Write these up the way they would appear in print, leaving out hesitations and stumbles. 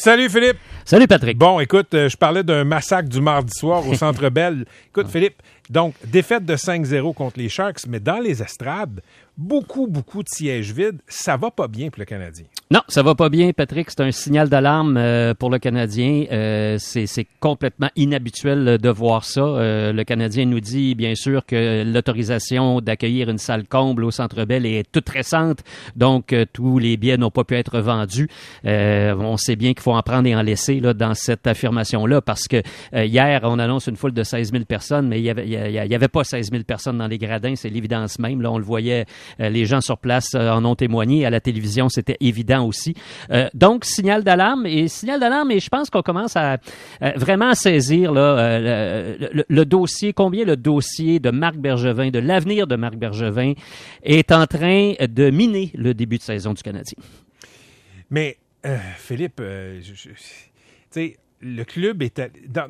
Salut Philippe. Salut Patrick. Bon, écoute, je parlais d'un massacre du mardi soir au Centre Bell. Écoute Philippe, donc défaite de 5-0 contre les Sharks, mais dans les estrades, beaucoup de sièges vides. Ça va pas bien pour le Canadien. Non, ça va pas bien, Patrick. C'est un signal d'alarme pour le Canadien. C'est complètement inhabituel de voir ça. Le Canadien nous dit, bien sûr, que l'autorisation d'accueillir une salle comble au Centre Bell est toute récente, donc tous les billets n'ont pas pu être vendus. On sait bien qu'il faut en prendre et en laisser là, dans cette affirmation-là, parce que hier, on annonce une foule de 16 000 personnes, mais il y avait pas 16 000 personnes dans les gradins, c'est l'évidence même. Là, on le voyait, les gens sur place en ont témoigné. À la télévision, c'était évident aussi. Donc, signal d'alarme, et je pense qu'on commence à vraiment saisir là, le dossier, combien le dossier de Marc Bergevin, de l'avenir de Marc Bergevin, est en train de miner le début de saison du Canadien. Mais, Philippe, tu sais, le club était...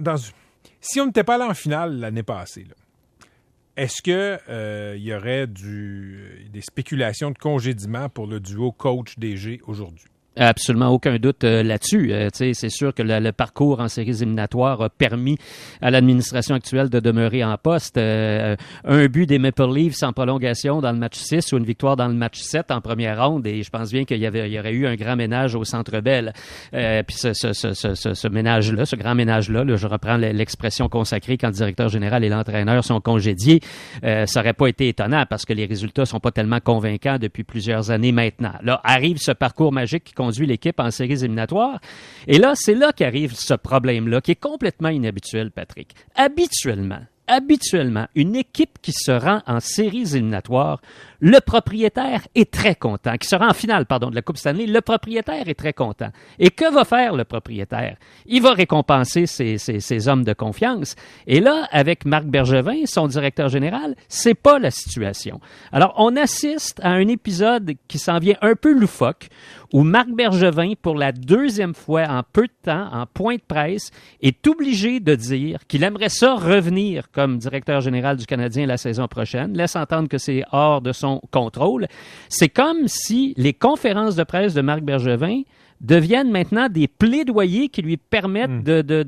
Si on n'était pas allé en finale l'année passée, là, est-ce qu'il y aurait des spéculations de congédiement pour le duo coach-DG aujourd'hui? Absolument aucun doute là-dessus. C'est sûr que le parcours en séries éliminatoires a permis à l'administration actuelle de demeurer en poste. Un but des Maple Leafs en prolongation dans le match 6 ou une victoire dans le match 7 en première ronde, et je pense bien qu'il y aurait eu un grand ménage au Centre Bell. Puis ce ménage-là, ce grand ménage-là, là, je reprends l'expression consacrée quand le directeur général et l'entraîneur sont congédiés, ça n'aurait pas été étonnant parce que les résultats sont pas tellement convaincants depuis plusieurs années maintenant. Là, arrive ce parcours magique qui conduit l'équipe en séries éliminatoires. Et là, c'est là qu'arrive ce problème-là, qui est complètement inhabituel, Patrick. Habituellement, une équipe qui se rend en séries éliminatoires, le propriétaire est très content. Qui se rend en finale, de la Coupe Stanley, le propriétaire est très content. Et que va faire le propriétaire? Il va récompenser ses hommes de confiance. Et là, avec Marc Bergevin, son directeur général, c'est pas la situation. Alors, on assiste à un épisode qui s'en vient un peu loufoque, où Marc Bergevin, pour la deuxième fois en peu de temps, en point de presse, est obligé de dire qu'il aimerait ça revenir comme directeur général du Canadien la saison prochaine, laisse entendre que c'est hors de son contrôle. C'est comme si les conférences de presse de Marc Bergevin deviennent maintenant des plaidoyers qui lui permettent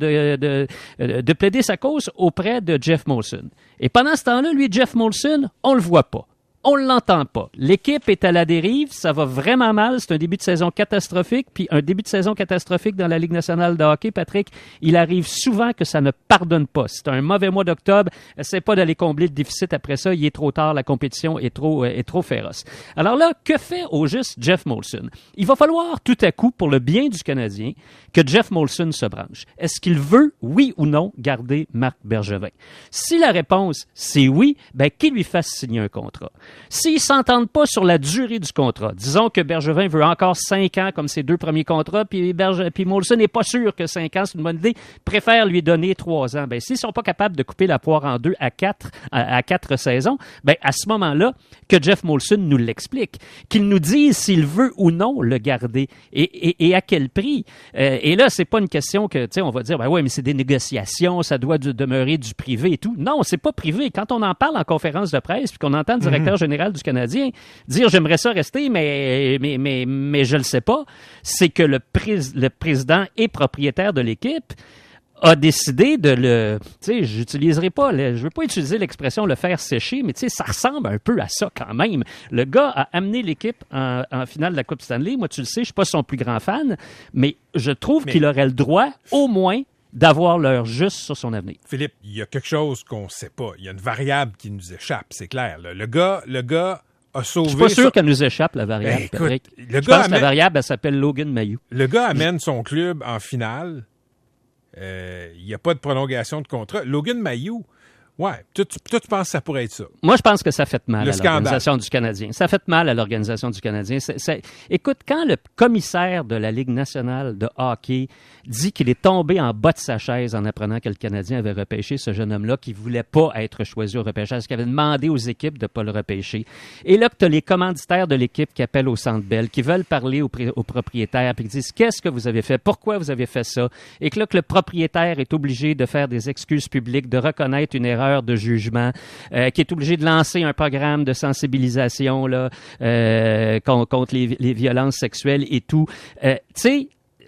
de plaider sa cause auprès de Jeff Molson. Et pendant ce temps-là, lui, Jeff Molson, on le voit pas. On ne l'entend pas. L'équipe est à la dérive, ça va vraiment mal. C'est un début de saison catastrophique, puis un début de saison catastrophique dans la Ligue nationale de hockey, Patrick, il arrive souvent que ça ne pardonne pas. C'est un mauvais mois d'octobre, essaie pas d'aller combler le déficit après ça, il est trop tard, la compétition est trop féroce. Alors là, que fait au juste Jeff Molson? Il va falloir tout à coup, pour le bien du Canadien, que Jeff Molson se branche. Est-ce qu'il veut, oui ou non, garder Marc Bergevin? Si la réponse, c'est oui, qu'il lui fasse signer un contrat. S'ils ne s'entendent pas sur la durée du contrat, disons que Bergevin veut encore 5 ans comme ses 2 premiers contrats, puis Molson n'est pas sûr que 5 ans, c'est une bonne idée, préfère lui donner 3 ans. S'ils ne sont pas capables de couper la poire en deux à 4 saisons, à ce moment-là, que Jeff Molson nous l'explique, qu'il nous dise s'il veut ou non le garder et à quel prix. Et là, c'est pas une question que, on va dire, ouais, mais c'est des négociations, ça doit demeurer du privé et tout. Non, c'est pas privé. Quand on en parle en conférence de presse, puis qu'on entend le directeur général du Canadien dire j'aimerais ça rester, mais je le sais pas, c'est que le président et propriétaire de l'équipe a décidé de le... j'utiliserai pas... je veux pas utiliser l'expression le faire sécher, mais ça ressemble un peu à ça quand même. Le gars a amené l'équipe en finale de la Coupe Stanley. Moi, tu le sais, je suis pas son plus grand fan, mais je trouve qu'il aurait le droit, au moins, d'avoir l'heure juste sur son avenir. Philippe, il y a quelque chose qu'on ne sait pas. Il y a une variable qui nous échappe, c'est clair. Là. Le gars a sauvé... Je suis pas sûr qu'elle nous échappe, la variable, Patrick. Je pense que la variable, elle s'appelle Logan Mailloux. Le gars amène son club en finale. Il n'y a pas de prolongation de contrat. Logan Mailloux, ouais, toi, tu penses que ça pourrait être ça? Moi, je pense que ça fait mal à l'organisation du Canadien. Ça fait mal à l'organisation du Canadien. Écoute, quand le commissaire de la Ligue nationale de hockey dit qu'il est tombé en bas de sa chaise en apprenant que le Canadien avait repêché ce jeune homme-là qui ne voulait pas être choisi au repêchage, qui avait demandé aux équipes de ne pas le repêcher. Et là, que tu as les commanditaires de l'équipe qui appellent au Centre Bell, qui veulent parler au propriétaire, puis qui disent « Qu'est-ce que vous avez fait? Pourquoi vous avez fait ça? » Et que là, que le propriétaire est obligé de faire des excuses publiques, de reconnaître une erreur de jugement, qui est obligé de lancer un programme de sensibilisation là, contre les violences sexuelles et tout. Tu sais,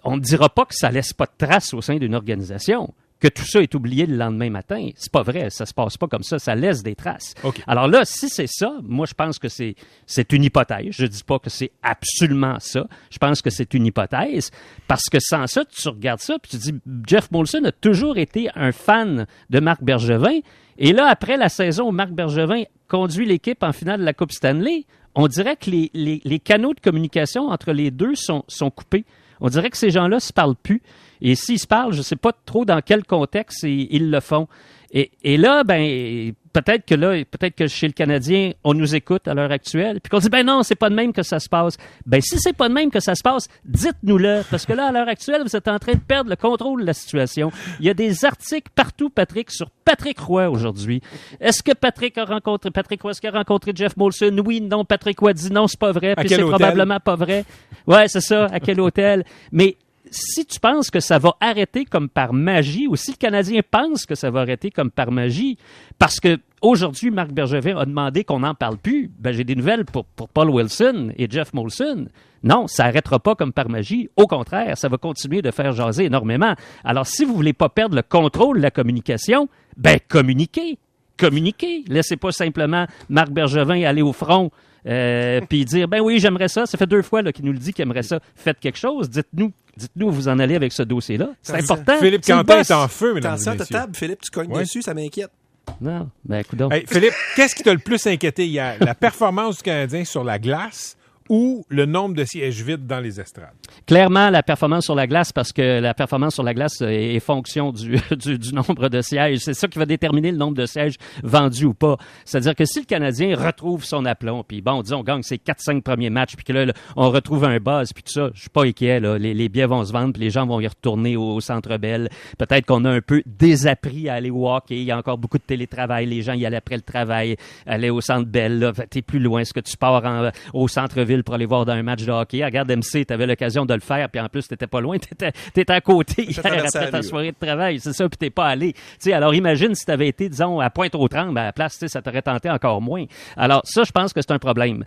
on ne dira pas que ça laisse pas de traces au sein d'une organisation, que tout ça est oublié le lendemain matin. C'est pas vrai, ça se passe pas comme ça laisse des traces. Okay. Alors là, si c'est ça, moi je pense que c'est une hypothèse. Je dis pas que c'est absolument ça. Je pense que c'est une hypothèse parce que sans ça, tu regardes ça puis tu dis Jeff Molson a toujours été un fan de Marc Bergevin et là après la saison où Marc Bergevin conduit l'équipe en finale de la Coupe Stanley, on dirait que les canaux de communication entre les deux sont coupés. On dirait que ces gens-là se parlent plus. Et s'ils se parlent, je ne sais pas trop dans quel contexte ils le font. Et là, ben, peut-être que chez le Canadien, on nous écoute à l'heure actuelle, puis qu'on dit, ben non, c'est pas de même que ça se passe. Ben, si c'est pas de même que ça se passe, dites-nous-le, parce que là, à l'heure actuelle, vous êtes en train de perdre le contrôle de la situation. Il y a des articles partout, Patrick, sur Patrick Roy aujourd'hui. Est-ce que Patrick Roy, est-ce qu'il a rencontré Jeff Molson? Oui, non, Patrick Roy dit non, c'est pas vrai, puis c'est probablement pas vrai. Ouais, c'est ça, à quel hôtel? Mais si tu penses que ça va arrêter comme par magie, ou si le Canadien pense que ça va arrêter comme par magie, parce que aujourd'hui, Marc Bergevin a demandé qu'on n'en parle plus, ben j'ai des nouvelles pour Paul Wilson et Jeff Molson. Non, ça n'arrêtera pas comme par magie. Au contraire, ça va continuer de faire jaser énormément. Alors, si vous voulez pas perdre le contrôle de la communication, ben communiquez. Laissez pas simplement Marc Bergevin aller au front puis dire, ben oui, j'aimerais ça. Ça fait 2 fois qu'il nous le dit qu'il aimerait ça. Faites quelque chose. Dites-nous où vous en allez avec ce dossier-là. C'est important. Philippe Quentin est en feu, mesdames et messieurs. Attention à ta table, Philippe, tu cognes dessus, ça m'inquiète. Non, ben écoute donc. Hey, Philippe, qu'est-ce qui t'a le plus inquiété hier? La performance du Canadien sur la glace ou le nombre de sièges vides dans les estrades? Clairement, la performance sur la glace, parce que la performance sur la glace est fonction du nombre de sièges. C'est ça qui va déterminer le nombre de sièges vendus ou pas. C'est-à-dire que si le Canadien retrouve son aplomb, puis bon, disons, on gagne ses 4-5 premiers matchs, puis que là, on retrouve un buzz, puis tout ça, je suis pas inquiet, là. Les billets vont se vendre, puis les gens vont y retourner au Centre Bell. Peut-être qu'on a un peu désappris à aller au hockey. Il y a encore beaucoup de télétravail. Les gens y allaient après le travail, allaient au Centre Bell. Là. T'es plus loin. Est-ce que tu pars au centre-ville pour aller voir dans un match de hockey? Regarde, MC, t'avais l'occasion de le faire, puis en plus, t'étais pas loin, t'étais à côté hier après ta soirée de travail, c'est ça, puis t'es pas allé. T'sais, alors imagine si t'avais été, disons, à Pointe-aux-Trembles, à la place, ça t'aurait tenté encore moins. Alors ça, je pense que c'est un problème.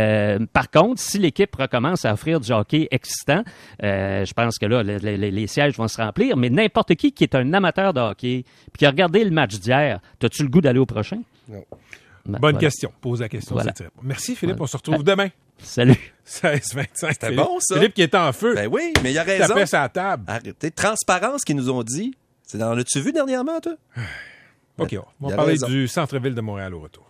Par contre, si l'équipe recommence à offrir du hockey excitant, je pense que là, les sièges vont se remplir, mais n'importe qui est un amateur de hockey, puis qui a regardé le match d'hier, t'as-tu le goût d'aller au prochain? Non. Bonne question. Pose la question. Voilà. Merci, Philippe. On se retrouve demain. Salut. 16-25. C'était bon, ça. Philippe qui est en feu. Ben oui, mais il a raison. Tapait sa table. Arrêtez. Transparence qu'ils nous ont dit. L'as-tu vu dernièrement, toi? OK, on va parler du centre-ville de Montréal au retour.